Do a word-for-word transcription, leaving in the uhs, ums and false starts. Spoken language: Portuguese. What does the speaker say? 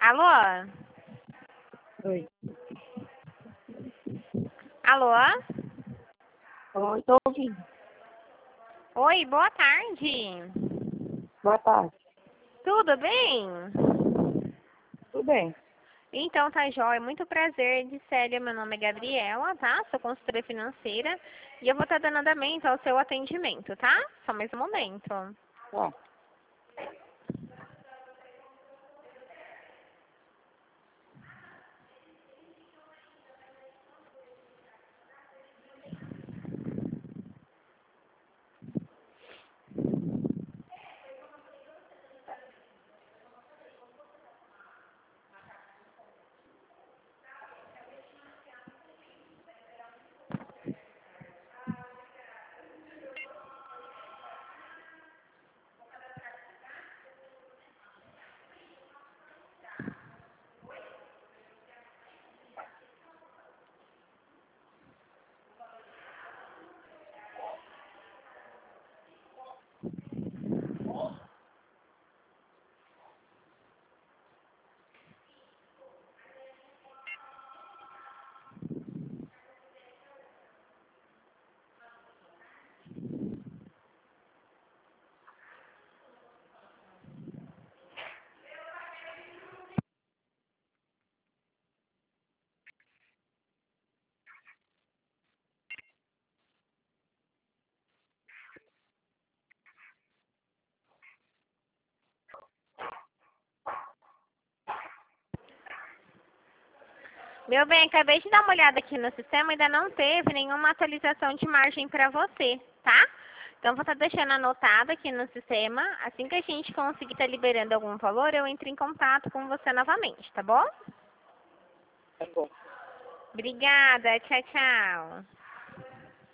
Alô? Oi. Alô? Oi, tô ouvindo. Oi, boa tarde. Boa tarde. Tudo bem? Tudo bem? Então, tá jóia. Muito prazer, de Célia. Meu nome é Gabriela, tá? Sou consultora financeira e eu vou estar dando andamento ao seu atendimento, tá? Só mais um momento. Tá. Meu bem, acabei de dar uma olhada aqui no sistema, ainda não teve nenhuma atualização de margem para você, tá? Então, vou estar deixando anotado aqui no sistema. Assim que a gente conseguir estar liberando algum valor, eu entro em contato com você novamente, tá bom? Tá bom. Obrigada, tchau, tchau.